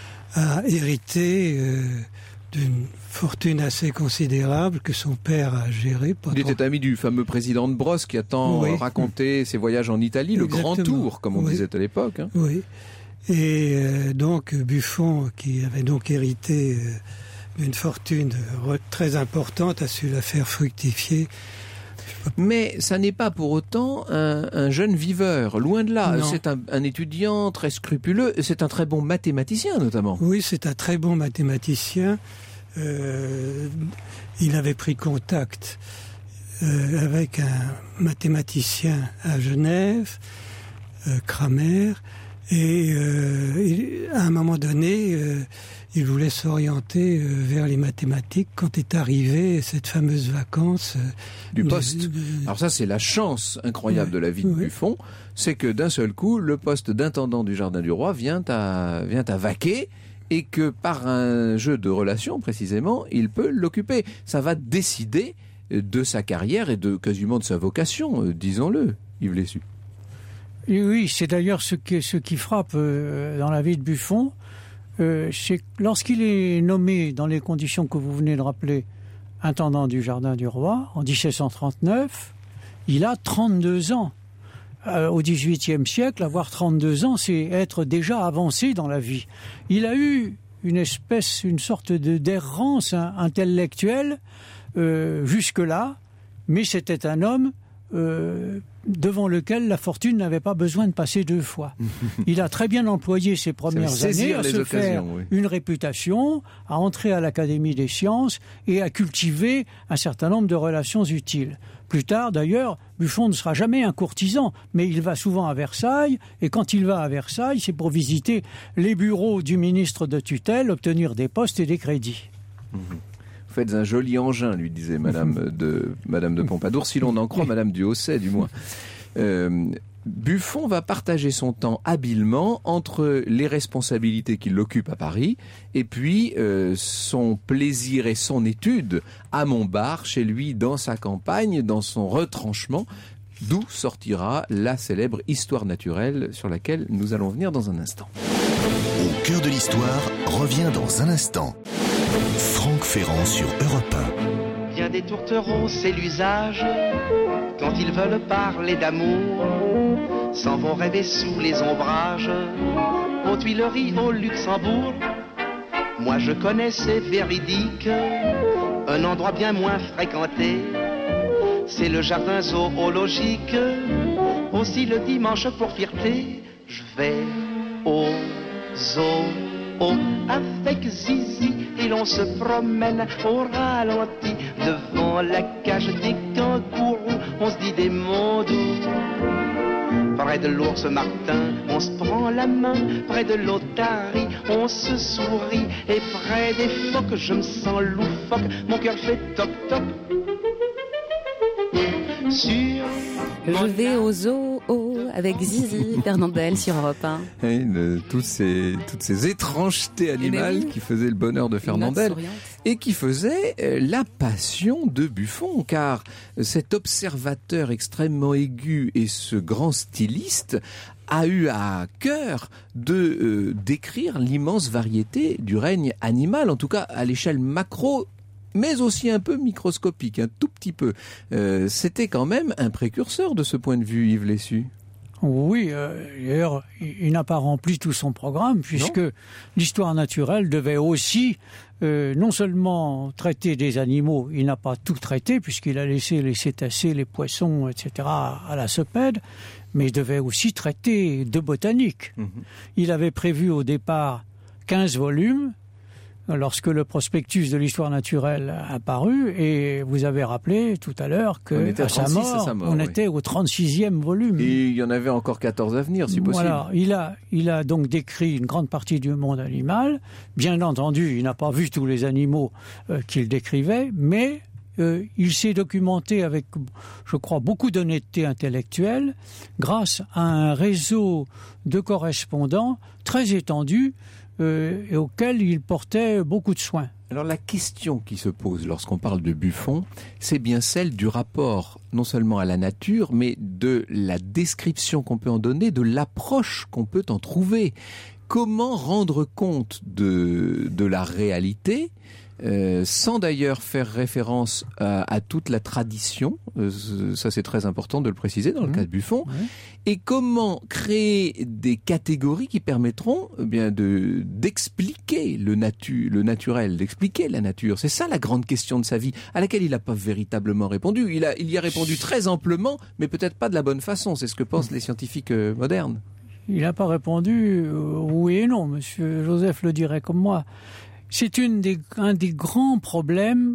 a hérité euh, d'une fortune assez considérable que son père a gérée.
Il était ami du fameux président de Brosse qui a tant oui. raconté ses voyages en Italie, Exactement. le grand tour, comme on oui. disait à l'époque. Hein.
Oui. Et euh, donc Buffon, qui avait donc hérité euh, d'une fortune très importante, a su la faire fructifier.
Mais ça n'est pas pour autant un, un jeune viveur, loin de là. Non. C'est un, un étudiant très scrupuleux, c'est un très bon mathématicien notamment.
Oui, c'est un très bon mathématicien. Euh, il avait pris contact euh, avec un mathématicien à Genève, euh, Cramer, et euh, il, à un moment donné, euh, il voulait s'orienter euh, vers les mathématiques quand est arrivée cette fameuse vacance euh,
du poste. De, de... Alors ça, c'est la chance incroyable oui, de la vie de oui. Buffon, c'est que d'un seul coup, le poste d'intendant du Jardin du Roi vient à, vient à vaquer, et que par un jeu de relations, précisément, il peut l'occuper. Ça va décider de sa carrière et de quasiment de sa vocation, euh, disons-le, Yves Lessu.
Et oui, c'est d'ailleurs ce qui, ce qui frappe euh, dans la vie de Buffon. Euh, c'est lorsqu'il est nommé dans les conditions que vous venez de rappeler intendant du Jardin du Roi en dix-sept cent trente-neuf, il a trente-deux ans. Euh, au dix-huitième siècle, avoir trente-deux ans, c'est être déjà avancé dans la vie. Il a eu une espèce, une sorte de d'errance hein, intellectuelle euh, jusque-là, mais c'était un homme euh, devant lequel la fortune n'avait pas besoin de passer deux fois. Il a très bien employé ses premières années à se faire oui. une réputation, à entrer à l'Académie des sciences et à cultiver un certain nombre de relations utiles. Plus tard, d'ailleurs, Buffon ne sera jamais un courtisan, mais il va souvent à Versailles, et quand il va à Versailles, c'est pour visiter les bureaux du ministre de tutelle, obtenir des postes et des crédits.
Mmh. Vous faites un joli engin, lui disait Madame de, Madame de Pompadour, si l'on en croit Madame du Hausset, du moins. Euh, Buffon va partager son temps habilement entre les responsabilités qu'il occupe à Paris et puis euh, son plaisir et son étude à Montbard, chez lui, dans sa campagne, dans son retranchement, d'où sortira la célèbre histoire naturelle sur laquelle nous allons venir dans un instant.
Au cœur de l'histoire revient dans un instant. Franck Ferrand sur Europe un.
Bien des tourtereaux, c'est l'usage. Quand ils veulent parler d'amour, s'en vont rêver sous les ombrages. aux Tuileries, au Luxembourg. Moi je connais, c'est véridique, un endroit bien moins fréquenté, c'est le jardin zoologique. Aussi le dimanche pour fierté, je vais au zoo avec Zizi et l'on se promène au ralenti devant la cage des kangourous. On se dit des mots doux. Près de l'ours Martin, on se prend la main. Près de l'otarie, on se sourit. Et près des phoques, je me sens loufoque. Mon cœur fait toc toc. Sur
Je vais au zoo avec Zizi Fernandel sur Europe un.
Et le, toutes, ces, toutes ces étrangetés animales oui. qui faisaient le bonheur de Fernandel et qui faisaient euh, la passion de Buffon, car cet observateur extrêmement aigu et ce grand styliste a eu à cœur de euh, décrire l'immense variété du règne animal, en tout cas à l'échelle macro, mais aussi un peu microscopique, un tout petit peu. Euh, c'était quand même un précurseur de ce point de vue, Yves Lessu.
Oui, euh, d'ailleurs, il n'a pas rempli tout son programme, puisque non. l'histoire naturelle devait aussi euh, non seulement traiter des animaux, il n'a pas tout traité, puisqu'il a laissé les cétacés, les poissons, et cetera à la Cepède, mais il devait aussi traiter de botanique. Mmh. Il avait prévu au départ quinze volumes, lorsque le prospectus de l'histoire naturelle a apparu, et vous avez rappelé tout à l'heure que à sa, mort, à sa mort, on oui. était au trente-sixième volume.
Et il y en avait encore quatorze à venir, si possible.
Voilà, il a, il a donc décrit une grande partie du monde animal. Bien entendu, il n'a pas vu tous les animaux euh, qu'il décrivait, mais euh, il s'est documenté avec, je crois, beaucoup d'honnêteté intellectuelle, grâce à un réseau de correspondants très étendu, Euh, et auquel il portait beaucoup de soin.
Alors la question qui se pose lorsqu'on parle de Buffon, c'est bien celle du rapport non seulement à la nature, mais de la description qu'on peut en donner, de l'approche qu'on peut en trouver. Comment rendre compte de, de la réalité Euh, sans d'ailleurs faire référence à, à toute la tradition, euh, ça c'est très important de le préciser dans le mmh. cas de Buffon, ouais. et comment créer des catégories qui permettront eh bien de d'expliquer le natu, le naturel, d'expliquer la nature. C'est ça la grande question de sa vie, à laquelle il n'a pas véritablement répondu. Il a, il y a répondu très amplement, mais peut-être pas de la bonne façon. C'est ce que pensent les scientifiques euh, modernes.
Il n'a pas répondu euh, oui et non. Monsieur Joseph le dirait comme moi. C'est une des, un des grands problèmes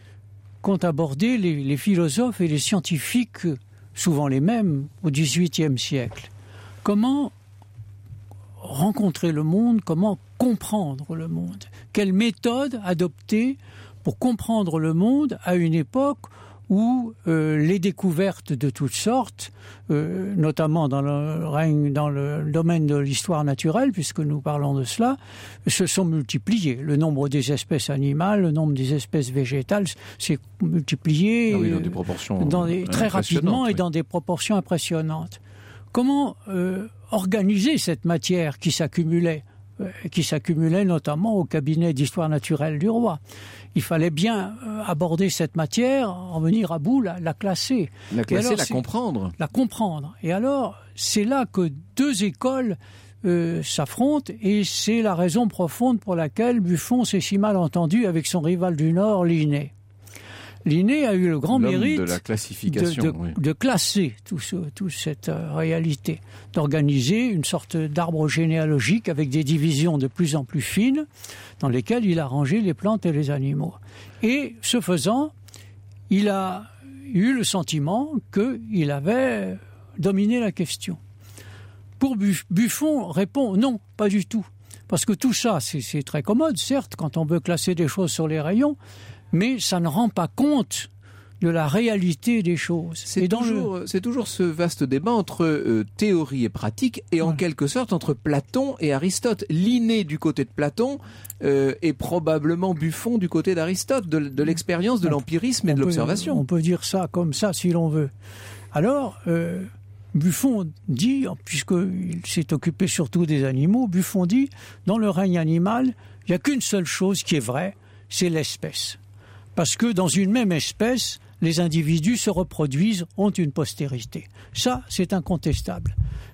qu'ont abordé les, les philosophes et les scientifiques, souvent les mêmes, au dix-huitième siècle. Comment rencontrer le monde, comment comprendre le monde? Quelle méthode adopter pour comprendre le monde à une époque où euh, les découvertes de toutes sortes, euh, notamment dans le règne, dans le domaine de l'histoire naturelle, puisque nous parlons de cela, se sont multipliées. Le nombre des espèces animales, le nombre des espèces végétales s'est multiplié
ah oui, dans des proportions
dans des, très rapidement
oui.
et dans des proportions impressionnantes. Comment euh, organiser cette matière qui s'accumulait qui s'accumulait notamment au cabinet d'histoire naturelle du roi? Il fallait bien aborder cette matière, en venir à bout, la, la classer.
La classer, alors, la comprendre.
La comprendre. Et alors, c'est là que deux écoles euh, s'affrontent, et c'est la raison profonde pour laquelle Buffon s'est si mal entendu avec son rival du Nord, Linné. Linné a eu le grand
L'homme
mérite
de, la classification,
de, de,
oui.
de classer toute ce, tout cette euh, réalité, d'organiser une sorte d'arbre généalogique avec des divisions de plus en plus fines dans lesquelles il a rangé les plantes et les animaux. Et ce faisant, il a eu le sentiment qu'il avait dominé la question. Pour Buffon répond non, pas du tout. Parce que tout ça, c'est, c'est très commode, certes, quand on veut classer des choses sur les rayons, mais ça ne rend pas compte de la réalité des choses.
C'est, et dans toujours, le... c'est toujours ce vaste débat entre euh, théorie et pratique, et en ouais. quelque sorte entre Platon et Aristote. Linné du côté de Platon euh, et probablement Buffon du côté d'Aristote, de, de l'expérience, de on, l'empirisme et de l'observation.
Peut, on peut dire ça comme ça si l'on veut. Alors, euh, Buffon dit, puisqu'il s'est occupé surtout des animaux, Buffon dit, dans le règne animal, il n'y a qu'une seule chose qui est vraie, c'est l'espèce. Parce que dans une même espèce, les individus se reproduisent, ont une postérité. Ça, c'est incontestable.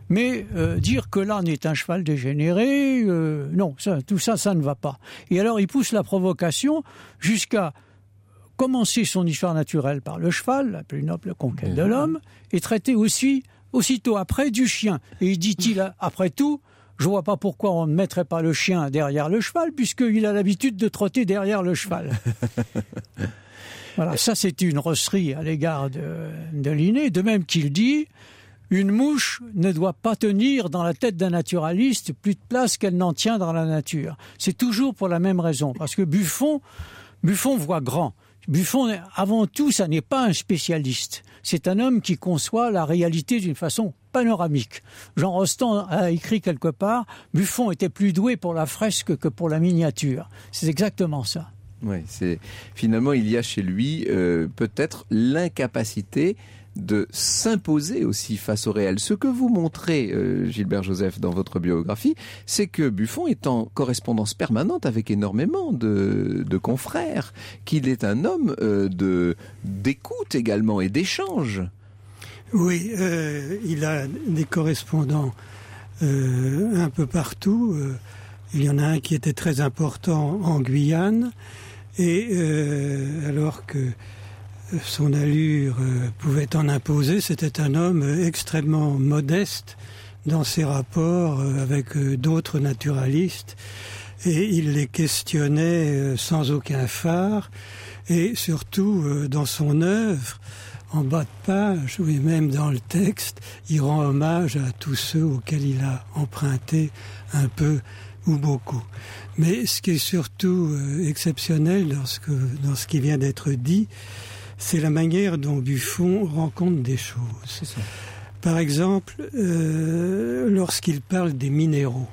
Mais euh, dire que l'âne est un cheval dégénéré, euh, non, ça, tout ça, ça ne va pas. Et alors il pousse la provocation jusqu'à commencer son histoire naturelle par le cheval, la plus noble conquête de l'homme, et traiter aussi, aussitôt après du chien. Et dit-il, après tout, je ne vois pas pourquoi on ne mettrait pas le chien derrière le cheval, puisqu'il a l'habitude de trotter derrière le cheval. Voilà, ça c'est une rosserie à l'égard de, de Linné, de même qu'il dit... Une mouche ne doit pas tenir dans la tête d'un naturaliste plus de place qu'elle n'en tient dans la nature. C'est toujours pour la même raison, parce que Buffon, Buffon voit grand. Buffon, avant tout, ça n'est pas un spécialiste. C'est un homme qui conçoit la réalité d'une façon panoramique. Jean Rostand a écrit quelque part, Buffon était plus doué pour la fresque que pour la miniature. C'est exactement ça.
Oui, c'est finalement il y a chez lui euh, peut-être l'incapacité de s'imposer aussi face au réel. Ce que vous montrez, euh, Gilbert Joseph, dans votre biographie, c'est que Buffon est en correspondance permanente avec énormément de, de confrères, qu'il est un homme euh, de, d'écoute également et d'échange.
Oui, euh, il a des correspondants euh, un peu partout. Euh, il y en a un qui était très important en Guyane, et euh, alors que son allure euh, pouvait en imposer, c'était un homme extrêmement modeste dans ses rapports euh, avec euh, d'autres naturalistes, et il les questionnait euh, sans aucun phare, et surtout euh, dans son œuvre, en bas de page, oui, même dans le texte, il rend hommage à tous ceux auxquels il a emprunté un peu ou beaucoup. Mais ce qui est surtout euh, exceptionnel dans ce, que, dans ce qui vient d'être dit, c'est la manière dont Buffon rencontre des choses. C'est ça. Par exemple, euh, lorsqu'il parle des minéraux,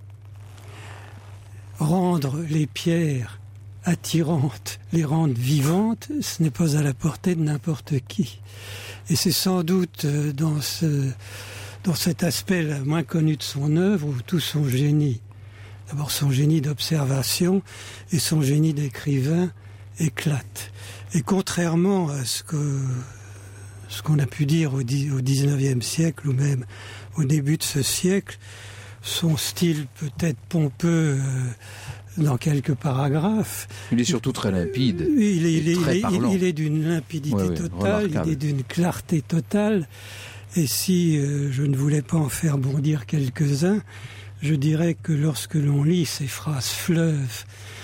rendre les pierres attirantes, les rendre vivantes, ce n'est pas à la portée de n'importe qui. Et c'est sans doute dans, ce, dans cet aspect le moins connu de son œuvre où tout son génie, d'abord son génie d'observation et son génie d'écrivain éclate. Et contrairement à ce que ce qu'on a pu dire au dix-neuvième siècle ou même au début de ce siècle, son style peut-être pompeux euh, dans quelques paragraphes.
Il est surtout très limpide.
Il est, il est,
très
il est, il est d'une limpidité ouais, ouais, totale, remarquable. Il est d'une clarté totale. Et si euh, je ne voulais pas en faire bondir quelques-uns, je dirais que lorsque l'on lit ces phrases fleuves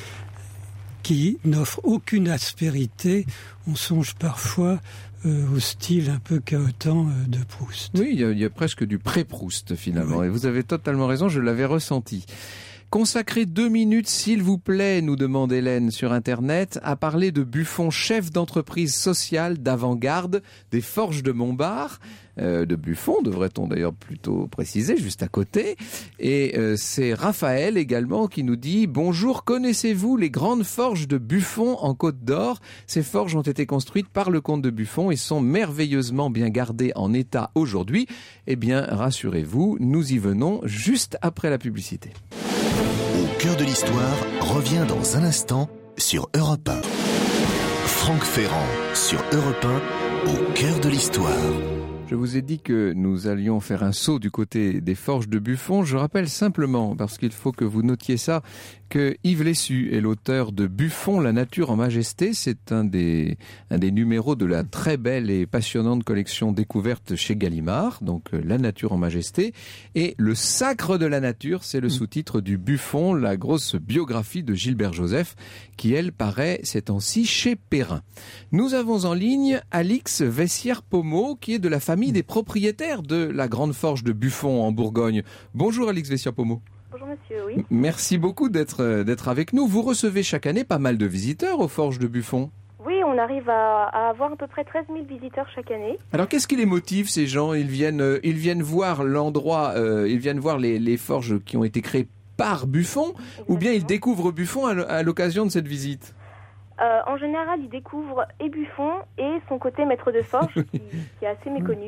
qui n'offrent aucune aspérité, on songe parfois euh, au style un peu cahotant euh, de Proust.
Oui, il y, a, il y a presque du pré-Proust finalement, oui. Et vous avez totalement raison, je l'avais ressenti. Consacrez deux minutes, s'il vous plaît, nous demande Hélène sur Internet, à parler de Buffon, chef d'entreprise sociale d'avant-garde des Forges de Montbard. Euh, de Buffon, devrait-on d'ailleurs plutôt préciser, juste à côté. Et euh, c'est Raphaël également qui nous dit « Bonjour, connaissez-vous les grandes forges de Buffon en Côte d'Or ? Ces forges ont été construites par le comte de Buffon et sont merveilleusement bien gardées en état aujourd'hui. Eh bien, rassurez-vous, nous y venons juste après la publicité. »
Au cœur de l'histoire revient dans un instant sur Europe un. Franck Ferrand sur Europe un, au cœur de l'histoire.
Je vous ai dit que nous allions faire un saut du côté des forges de Buffon. Je rappelle simplement, parce qu'il faut que vous notiez ça, que Yves Lessu est l'auteur de Buffon, la nature en majesté. C'est un des, un des numéros de la très belle et passionnante collection découverte chez Gallimard, donc La nature en majesté. Et Le sacre de la nature, c'est le sous-titre du Buffon, la grosse biographie de Gilbert Joseph, qui elle paraît ces temps-ci chez Perrin. Nous avons en ligne Alix Vessière-Pommeau, qui est de la famille des propriétaires de la grande forge de Buffon en Bourgogne. Bonjour Alix Vessière-Pommeau.
Bonjour monsieur, oui.
Merci beaucoup d'être, d'être avec nous. Vous recevez chaque année pas mal de visiteurs aux forges de Buffon.
Oui, on arrive à, à avoir à peu près treize mille visiteurs chaque année.
Alors qu'est-ce qui les motive ces gens ? Ils viennent, euh, ils viennent voir l'endroit, euh, ils viennent voir les, les forges qui ont été créées par Buffon. Exactement. Ou bien ils découvrent Buffon à l'occasion de cette visite ?
Euh, en général, ils découvrent et Buffon et son côté maître de forge qui, qui est assez méconnu.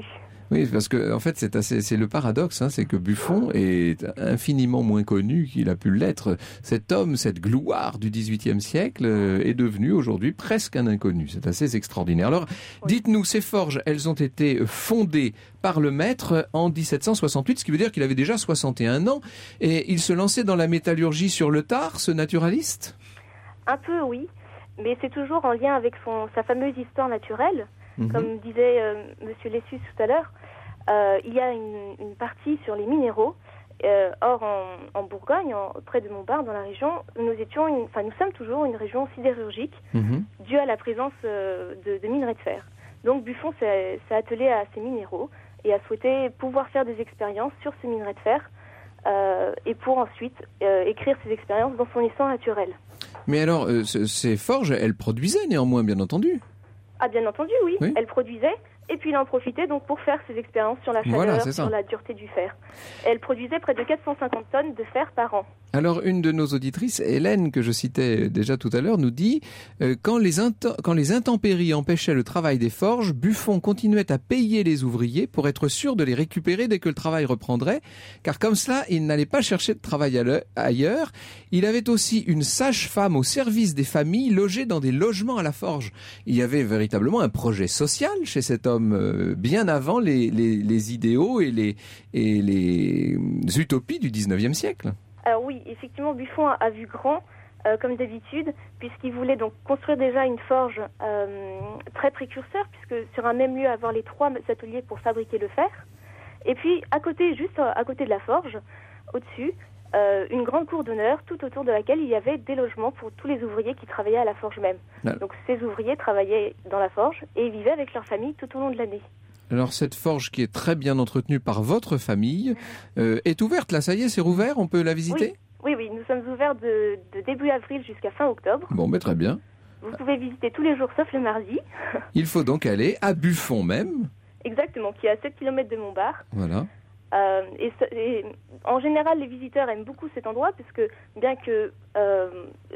Oui, parce que en fait, c'est assez, c'est le paradoxe, hein, c'est que Buffon est infiniment moins connu qu'il a pu l'être. Cet homme, cette gloire du dix-huitième siècle, euh, est devenu aujourd'hui presque un inconnu. C'est assez extraordinaire. Alors, oui. Dites-nous, ces forges, elles ont été fondées par le maître en dix-sept cent soixante-huit, ce qui veut dire qu'il avait déjà soixante et un ans, et il se lançait dans la métallurgie sur le tard, ce naturaliste ?
Un peu, oui, mais c'est toujours en lien avec son, sa fameuse histoire naturelle. Mmh. Comme disait euh, Monsieur Lessus tout à l'heure, euh, il y a une, une partie sur les minéraux. Euh, or, en, en Bourgogne, en, près de Montbard, dans la région, nous étions, une, enfin, nous sommes toujours une région sidérurgique, mmh. due à la présence euh, de, de minerais de fer. Donc, Buffon s'est, s'est attelé à ces minéraux et a souhaité pouvoir faire des expériences sur ces minerais de fer euh, et pour ensuite euh, écrire ces expériences dans son histoire naturelle.
Mais alors, euh, ces forges, elles produisaient néanmoins, bien entendu.
Ah, bien entendu, oui. oui. Elle produisait, et puis il en profitait donc pour faire ses expériences sur la chaleur, voilà, sur la dureté du fer. Elle produisait près de quatre cent cinquante tonnes de fer par an.
Alors, une de nos auditrices, Hélène, que je citais déjà tout à l'heure, nous dit euh, quand, les int- quand les intempéries empêchaient le travail des forges, Buffon continuait à payer les ouvriers pour être sûr de les récupérer dès que le travail reprendrait, car comme cela, il n'allait pas chercher de travail ailleurs. Il avait aussi une sage-femme au service des familles logées dans des logements à la forge. Il y avait véritablement un projet social chez cet homme, euh, bien avant les, les, les idéaux et les, et les utopies du dix-neuvième siècle.
Alors oui, effectivement, Buffon a, a vu grand, euh, comme d'habitude, puisqu'il voulait donc construire déjà une forge euh, très précurseur, puisque sur un même lieu, avoir les trois ateliers pour fabriquer le fer. Et puis, à côté, juste à côté de la forge, au-dessus, euh, une grande cour d'honneur, tout autour de laquelle il y avait des logements pour tous les ouvriers qui travaillaient à la forge même. Ah. Donc ces ouvriers travaillaient dans la forge et vivaient avec leur famille tout au long de l'année.
Alors cette forge qui est très bien entretenue par votre famille euh, est ouverte là, ça y est, c'est rouvert, on peut la visiter ?
Oui, oui, oui, nous sommes ouverts de, de début avril jusqu'à fin octobre.
Bon, mais très bien.
Vous pouvez visiter tous les jours sauf le mardi.
Il faut donc aller à Buffon même.
Exactement, qui est à sept kilomètres de Montbard.
Voilà.
Euh, et, et en général, les visiteurs aiment beaucoup cet endroit puisque bien que euh,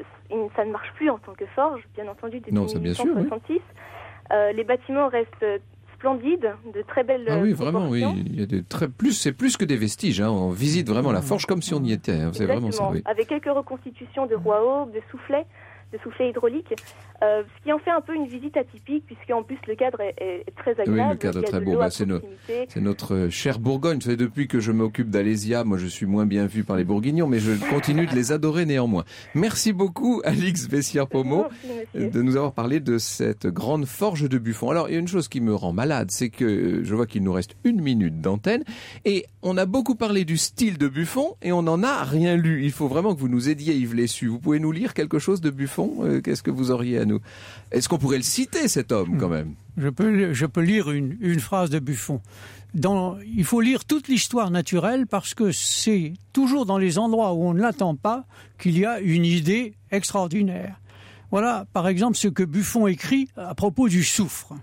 ça ne marche plus en tant que forge, bien entendu, depuis
non, dix-neuf cent soixante-six,
oui. euh, les bâtiments restent splendide, de très belles
Ah oui, vraiment, oui. Il y a des très plus, c'est plus que des vestiges. Hein. On visite vraiment la forge comme si on y était. Hein. C'est
Exactement.
Vraiment ça. Oui.
Avec quelques reconstitutions de Royaume, de soufflets, de soufflets hydrauliques, euh, ce qui en fait un peu une visite atypique, puisqu'en plus le cadre est, est très agréable.
Oui, le cadre est très beau. Bah, c'est, no, c'est notre chère Bourgogne. Vous savez, depuis que je m'occupe d'Alésia, moi je suis moins bien vu par les Bourguignons, mais je continue de les adorer néanmoins. Merci beaucoup, Alix Vessières-Pommeau, de nous avoir parlé de cette grande forge de Buffon. Alors, il y a une chose qui me rend malade, c'est que je vois qu'il nous reste une minute d'antenne, et on a beaucoup parlé du style de Buffon, et on n'en a rien lu. Il faut vraiment que vous nous aidiez, Yves Lessus. Vous pouvez nous lire quelque chose de Buffon ? Qu'est-ce que vous auriez à nous... Est-ce qu'on pourrait le citer, cet homme, quand même ?
Je peux, je peux lire une, une phrase de Buffon. Dans, il faut lire toute l'histoire naturelle parce que c'est toujours dans les endroits où on ne l'attend pas qu'il y a une idée extraordinaire. Voilà, par exemple, ce que Buffon écrit à propos du soufre.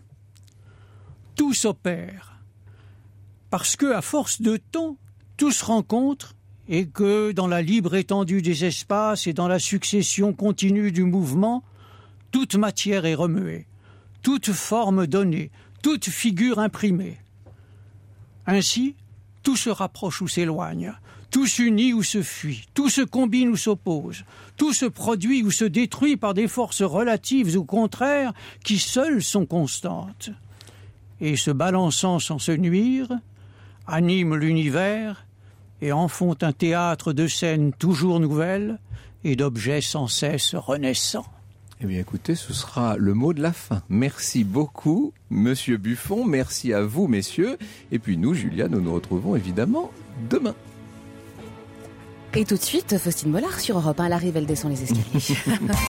Tout s'opère parce que, à force de temps, tout se rencontre et que dans la libre étendue des espaces et dans la succession continue du mouvement, toute matière est remuée, toute forme donnée, toute figure imprimée. Ainsi, tout se rapproche ou s'éloigne, tout s'unit ou se fuit, tout se combine ou s'oppose, tout se produit ou se détruit par des forces relatives ou contraires qui seules sont constantes. Et se balançant sans se nuire, animent l'univers et en font un théâtre de scènes toujours nouvelles et d'objets sans cesse renaissants.
Eh bien, écoutez, ce sera le mot de la fin. Merci beaucoup, Monsieur Buffon. Merci à vous, messieurs. Et puis nous, Julia, nous nous retrouvons évidemment demain.
Et tout de suite, Faustine Bollard sur Europe un. Elle arrive, elle descend les escaliers.